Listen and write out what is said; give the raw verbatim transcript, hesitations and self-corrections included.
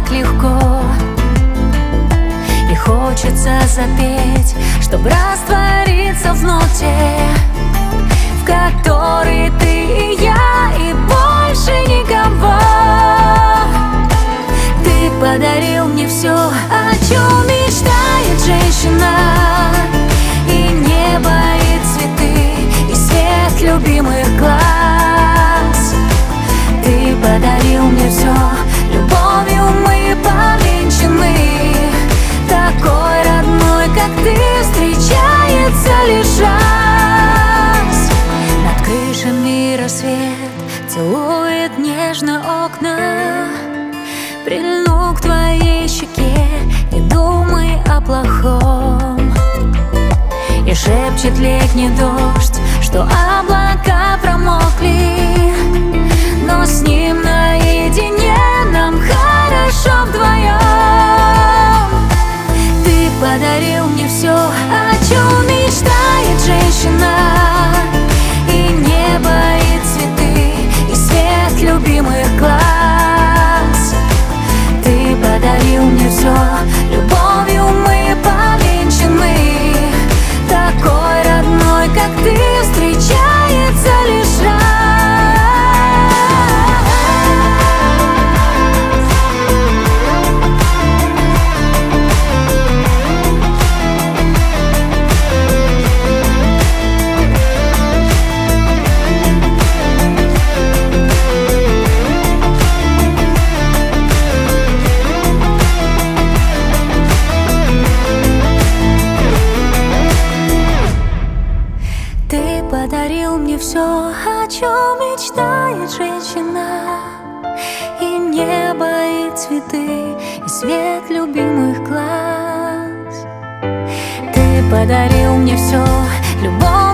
так легко, и хочется запеть, чтоб раствориться в ноте, в которой ты и я, и больше никого. Ты подарил мне все, о чем мечтает женщина, и небо, и цветы, и свет любимых глаз. Ты подарил мне все, любовью мы повенчаны, такой родной, как ты, встречается лишь раз. Над крышами рассвет целует нежно окна. Прильну к твоей щеке, не думай о плохом. И шепчет летний дождь, что облака промокли, но с ним наедине нам хорошо вдвоем. Ты подарил мне все, о чем мечтает женщина, и небо, и цветы, и свет любимых глаз. Ты подарил мне все, любовью мы повенчаны, такой родной, как ты, встречается лишь раз. Ты подарил мне все, о чем мечтает женщина, и небо, и цветы, и свет любимых глаз. Ты подарил мне все, любовь.